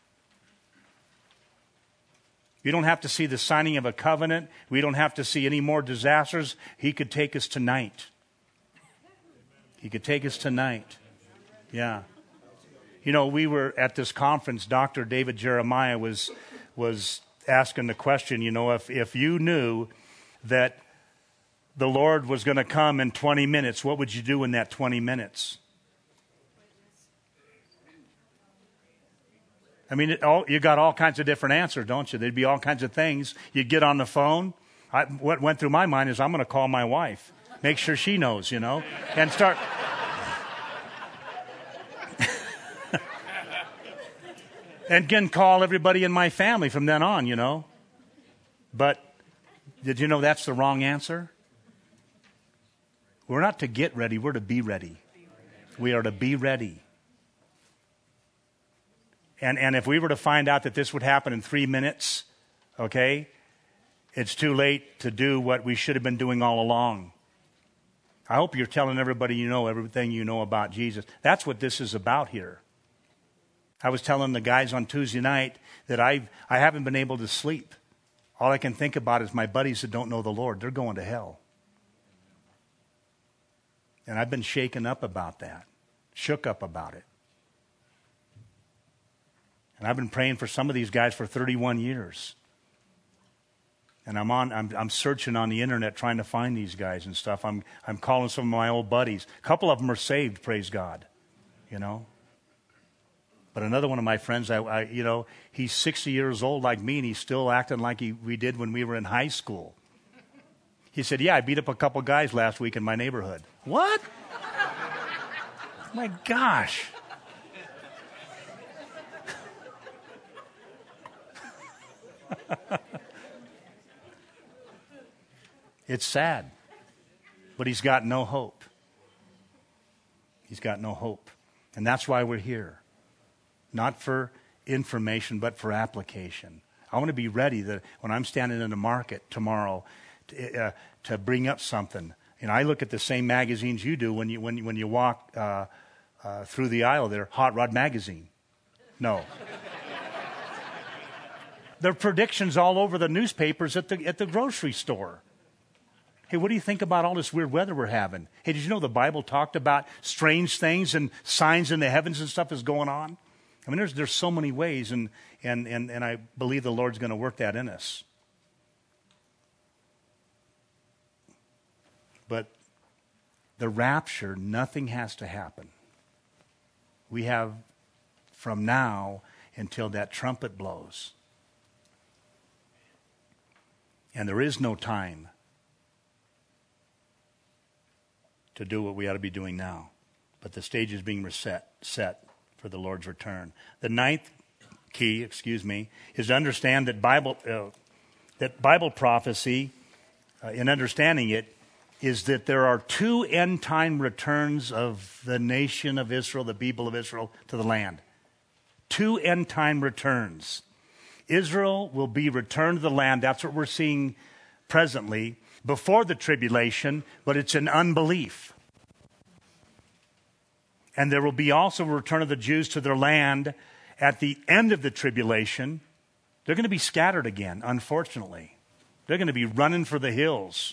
We don't have to see the signing of a covenant. We don't have to see any more disasters. He could take us tonight. He could take us tonight. Yeah. You know, we were at this conference. Dr. David Jeremiah was asking the question, you know, if you knew that the Lord was going to come in 20 minutes, what would you do in that 20 minutes? I mean, you got all kinds of different answers, don't you? There'd be all kinds of things. You'd get on the phone. What went through my mind is I'm going to call my wife, make sure she knows, you know, and start. And again, call everybody in my family from then on, you know. But did you know that's the wrong answer? We're not to get ready. We're to be ready. We are to be ready. And if we were to find out that this would happen in 3 minutes, okay, it's too late to do what we should have been doing all along. I hope you're telling everybody you know everything you know about Jesus. That's what this is about here. I was telling the guys on Tuesday night that I haven't been able to sleep. All I can think about is my buddies that don't know the Lord. They're going to hell. And I've been shaken up about that. shook up about it. And I've been praying for some of these guys for 31 years. And I'm searching on the internet trying to find these guys and stuff. I'm calling some of my old buddies. A couple of them are saved, praise God. You know. But another one of my friends, he's 60 years old like me, and he's still acting like we did when we were in high school. He said, "Yeah, I beat up a couple guys last week in my neighborhood." What? My gosh. It's sad, but he's got no hope. He's got no hope. And that's why we're here. Not for information, but for application. I want to be ready that when I'm standing in the market tomorrow to bring up something. And I look at the same magazines you do when you walk through the aisle there. Hot Rod Magazine. No. There are predictions all over the newspapers at the grocery store. Hey, what do you think about all this weird weather we're having? Hey, did you know the Bible talked about strange things and signs in the heavens and stuff is going on? I mean, there's so many ways, and I believe the Lord's going to work that in us. But the rapture, nothing has to happen. We have from now until that trumpet blows. And there is no time to do what we ought to be doing now. But the stage is being set for the Lord's return. The ninth key, is to understand that Bible prophecy, in understanding it, is that there are two end-time returns of the nation of Israel, the people of Israel, to the land. Two end-time returns. Israel will be returned to the land. That's what we're seeing presently before the tribulation, but it's in unbelief. And there will be also a return of the Jews to their land at the end of the tribulation. They're going to be scattered again, unfortunately. They're going to be running for the hills.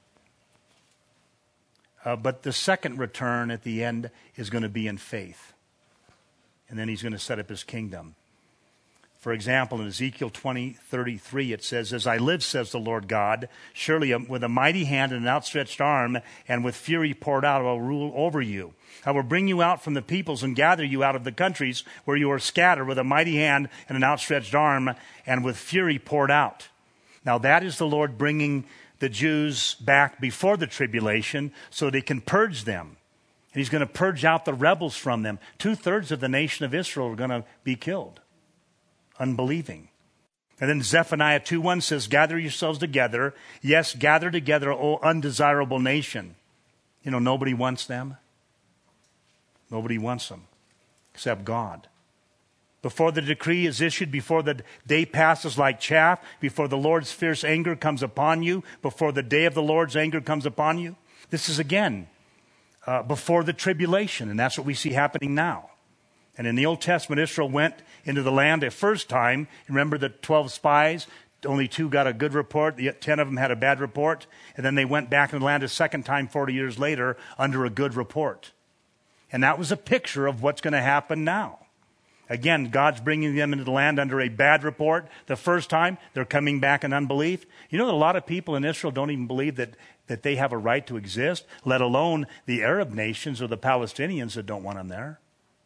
But the second return at the end is going to be in faith. And then he's going to set up his kingdom. For example, in Ezekiel 20:33, it says, "As I live, says the Lord God, surely with a mighty hand and an outstretched arm, and with fury poured out, I will rule over you. I will bring you out from the peoples and gather you out of the countries where you are scattered with a mighty hand and an outstretched arm, and with fury poured out." Now that is the Lord bringing the Jews back before the tribulation so they can purge them. And he's going to purge out the rebels from them. 2/3 of the nation of Israel are going to be killed. Unbelieving. And then Zephaniah 2:1 says, "Gather yourselves together. Yes, gather together, O undesirable nation." You know, nobody wants them. Nobody wants them except God. Before the decree is issued, before the day passes like chaff, before the Lord's fierce anger comes upon you, before the day of the Lord's anger comes upon you. This is again before the tribulation, and that's what we see happening now. And in the Old Testament, Israel went into the land a first time. Remember the 12 spies? Only 2 got a good report. 10 of them had a bad report. And then they went back in the land a second time 40 years later under a good report. And that was a picture of what's going to happen now. Again, God's bringing them into the land under a bad report. The first time, they're coming back in unbelief. You know that a lot of people in Israel don't even believe that they have a right to exist, let alone the Arab nations or the Palestinians that don't want them there.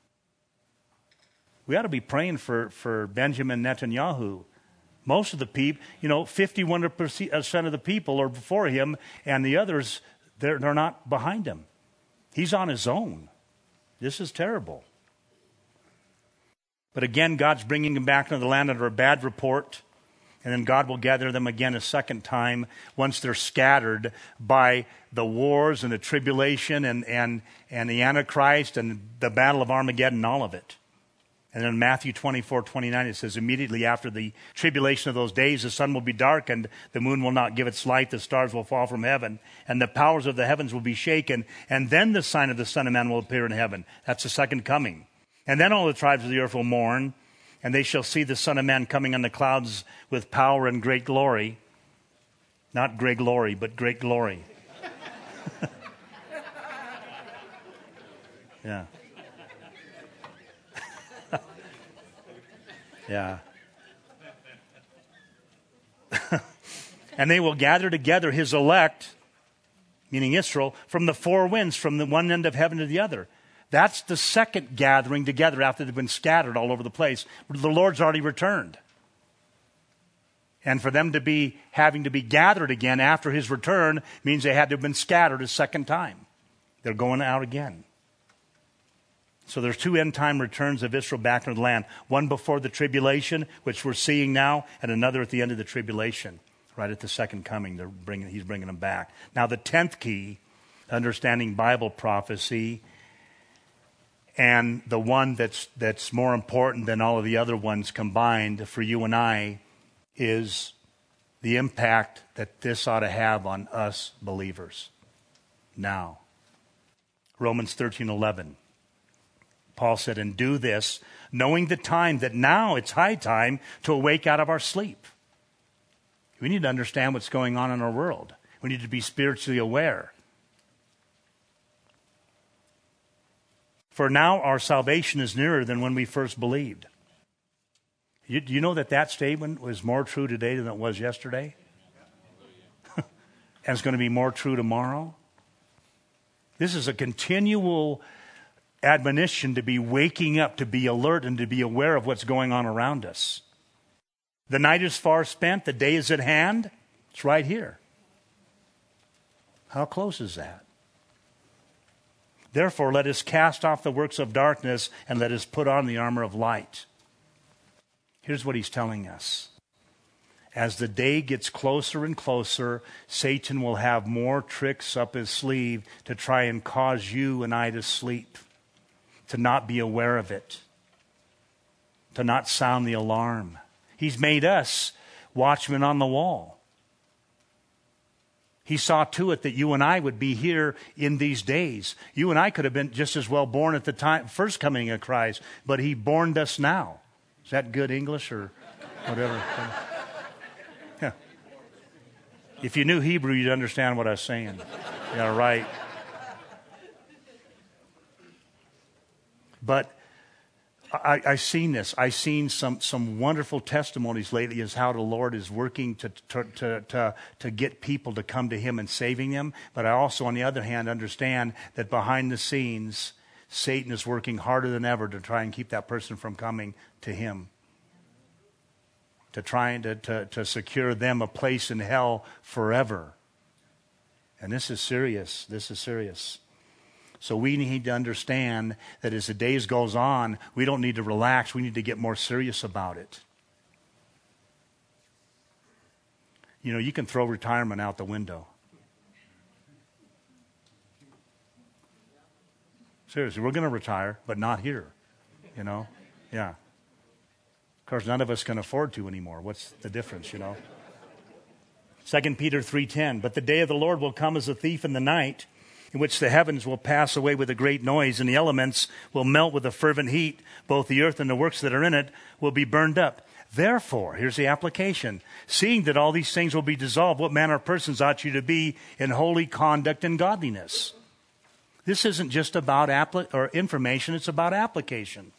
We ought to be praying for Benjamin Netanyahu. Most of the people, 51% of the people are before him, and the others, they're not behind him. He's on his own. This is terrible. But again, God's bringing them back into the land under a bad report, and then God will gather them again a second time once they're scattered by the wars and the tribulation and the Antichrist and the battle of Armageddon, all of it. And in Matthew 24:29, it says, "Immediately after the tribulation of those days, the sun will be darkened, the moon will not give its light, the stars will fall from heaven, and the powers of the heavens will be shaken, and then the sign of the Son of Man will appear in heaven." That's the second coming. "And then all the tribes of the earth will mourn, and they shall see the Son of Man coming on the clouds with power and great glory." Not great glory, but great glory. Yeah. Yeah. And they will gather together his elect, meaning Israel, from the four winds, from the one end of heaven to the other. That's the second gathering together after they've been scattered all over the place. The Lord's already returned. And for them to be having to be gathered again after his return means they had to have been scattered a second time. They're going out again. So there's two end time returns of Israel back into the land. One before the tribulation, which we're seeing now, and another at the end of the tribulation, right at the second coming. He's bringing them back. Now the 10th key, understanding Bible prophecy, and the one that's more important than all of the other ones combined for you and I, is the impact that this ought to have on us believers now. Romans 13:11. Paul said, and do this, knowing the time that now it's high time to awake out of our sleep. We need to understand what's going on in our world. We need to be spiritually aware. For now our salvation is nearer than when we first believed. Do you know that statement was more true today than it was yesterday? And it's going to be more true tomorrow? This is a continual admonition to be waking up, to be alert, and to be aware of what's going on around us. The night is far spent, the day is at hand. It's right here. How close is that? Therefore, let us cast off the works of darkness and let us put on the armor of light. Here's what he's telling us. As the day gets closer and closer, Satan will have more tricks up his sleeve to try and cause you and I to sleep, to not be aware of it, to not sound the alarm. He's made us watchmen on the wall. He saw to it that you and I would be here in these days. You and I could have been just as well born at the time, first coming of Christ, but he borned us now. Is that good English or whatever? Yeah. If you knew Hebrew, you'd understand what I was saying. Yeah, right. But I've seen this. I've seen some wonderful testimonies lately as how the Lord is working to get people to come to him and saving them. But I also, on the other hand, understand that behind the scenes, Satan is working harder than ever to try and keep that person from coming to him, to trying to secure them a place in hell forever. And this is serious. This is serious. So we need to understand that as the days goes on, we don't need to relax. We need to get more serious about it. You know, you can throw retirement out the window. Seriously, we're going to retire, but not here. You know? Yeah. Of course, none of us can afford to anymore. What's the difference, you know? 2 Peter 3:10, but the day of the Lord will come as a thief in the night, in which the heavens will pass away with a great noise, and the elements will melt with a fervent heat. Both the earth and the works that are in it will be burned up. Therefore, here's the application. Seeing that all these things will be dissolved, what manner of persons ought you to be in holy conduct and godliness? This isn't just about information, it's about application.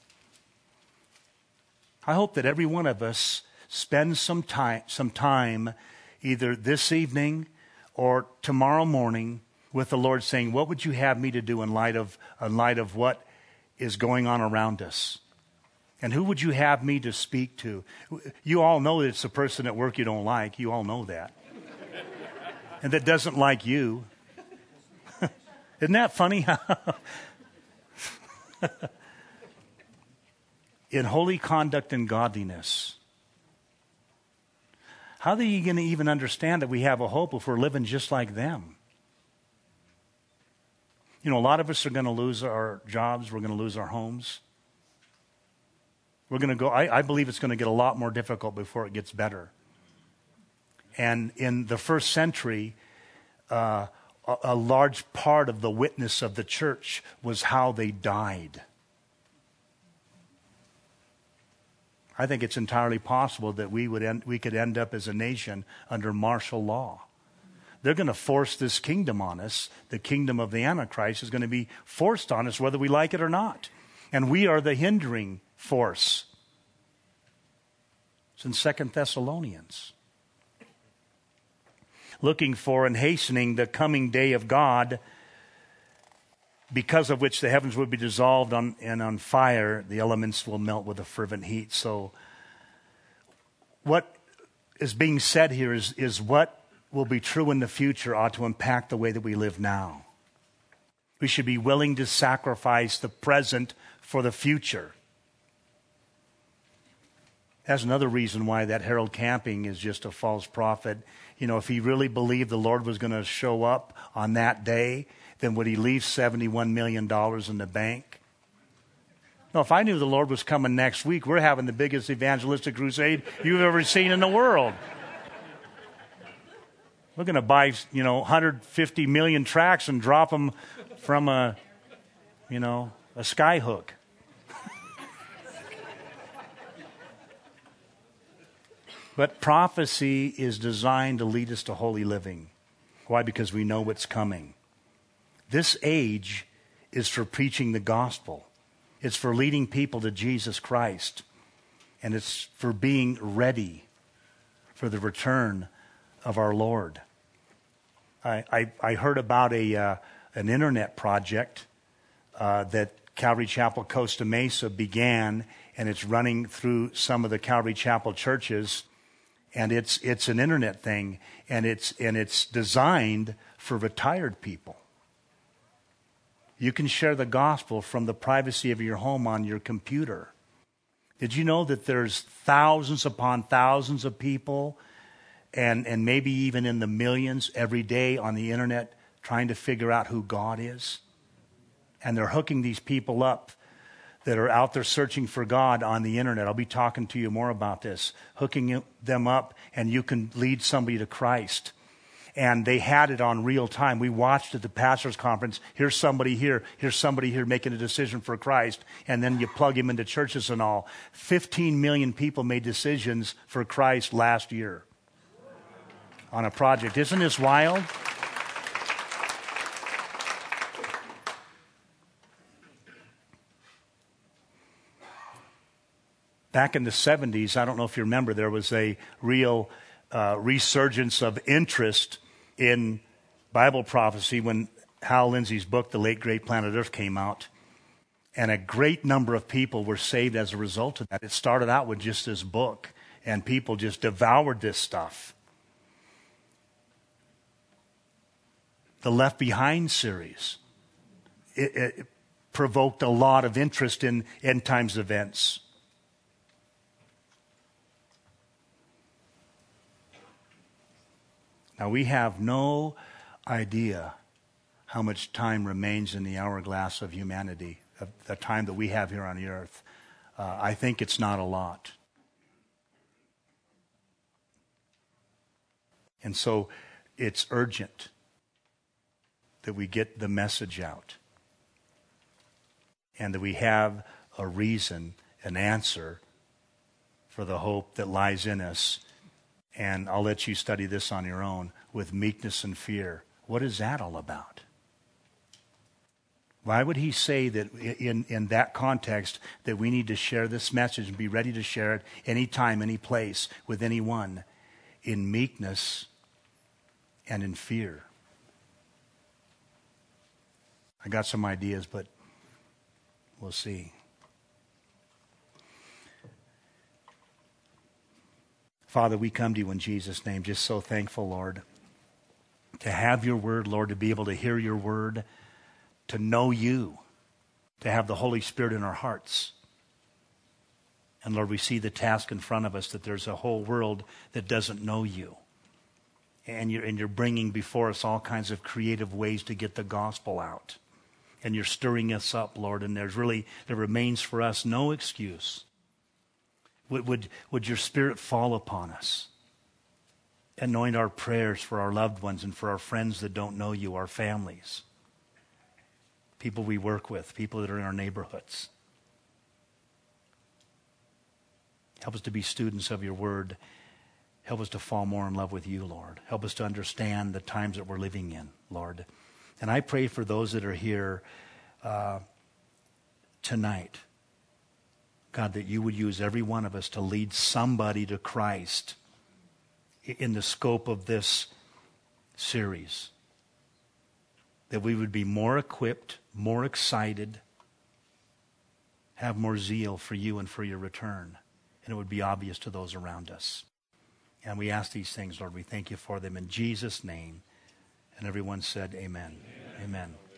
I hope that every one of us spends some time either this evening or tomorrow morning with the Lord saying, what would you have me to do in light of what is going on around us? And who would you have me to speak to? You all know that it's the person at work you don't like. You all know that. And that doesn't like you. Isn't that funny? In holy conduct and godliness. How are you going to even understand that we have a hope if we're living just like them? You know, a lot of us are going to lose our jobs. We're going to lose our homes. We're going to go, I believe it's going to get a lot more difficult before it gets better. And in the first century, a large part of the witness of the church was how they died. I think it's entirely possible that we could end up as a nation under martial law. They're going to force this kingdom on us. The kingdom of the Antichrist is going to be forced on us whether we like it or not. And we are the hindering force. It's in 2 Thessalonians. Looking for and hastening the coming day of God, because of which the heavens would be dissolved and on fire, the elements will melt with a fervent heat. So what is being said here is what will be true in the future ought to impact the way that we live now. We should be willing to sacrifice the present for the future. That's another reason why that Harold Camping is just a false prophet. You know, if he really believed the Lord was going to show up on that day, then would he leave $71 million in the bank? No, if I knew the Lord was coming next week, we're having the biggest evangelistic crusade you've ever seen in the world. We're going to buy, 150 million tracts and drop them from a sky hook. But prophecy is designed to lead us to holy living. Why? Because we know what's coming. This age is for preaching the gospel. It's for leading people to Jesus Christ. And it's for being ready for the return of our Lord. I heard about an internet project that Calvary Chapel Costa Mesa began, and it's running through some of the Calvary Chapel churches. And it's an internet thing, and it's designed for retired people. You can share the gospel from the privacy of your home on your computer. Did you know that there's thousands upon thousands of people, and maybe even in the millions every day on the internet trying to figure out who God is? And they're hooking these people up that are out there searching for God on the internet. I'll be talking to you more about this. Hooking them up, and you can lead somebody to Christ. And they had it on real time. We watched at the pastor's conference. Here's somebody here making a decision for Christ. And then you plug him into churches and all. 15 million people made decisions for Christ last year on a project. Isn't this wild? Back in the 70s, I don't know if you remember, there was a real resurgence of interest in Bible prophecy when Hal Lindsey's book, The Late Great Planet Earth, came out. And a great number of people were saved as a result of that. It started out with just this book, and people just devoured this stuff. The Left Behind series, it provoked a lot of interest in end times events. Now, we have no idea how much time remains in the hourglass of humanity, of the time that we have here on the earth. I think it's not a lot. And so it's urgent that we get the message out and that we have a reason, an answer for the hope that lies in us. And I'll let you study this on your own, with meekness and fear. What is that all about? Why would he say that in that context that we need to share this message and be ready to share it anytime, any place, with anyone, in meekness and in fear? I got some ideas, but we'll see. Father, we come to you in Jesus' name, just so thankful, Lord, to have your word, Lord, to be able to hear your word, to know you, to have the Holy Spirit in our hearts. And Lord, we see the task in front of us that there's a whole world that doesn't know you. And you're bringing before us all kinds of creative ways to get the gospel out. And you're stirring us up, Lord, and there remains for us no excuse. Would your Spirit fall upon us? Anoint our prayers for our loved ones and for our friends that don't know you, our families, people we work with, people that are in our neighborhoods. Help us to be students of your word. Help us to fall more in love with you, Lord. Help us to understand the times that we're living in, Lord. And I pray for those that are here tonight, God, that you would use every one of us to lead somebody to Christ in the scope of this series. That we would be more equipped, more excited, have more zeal for you and for your return. And it would be obvious to those around us. And we ask these things, Lord. We thank you for them in Jesus' name. And everyone said, amen. Amen. Amen.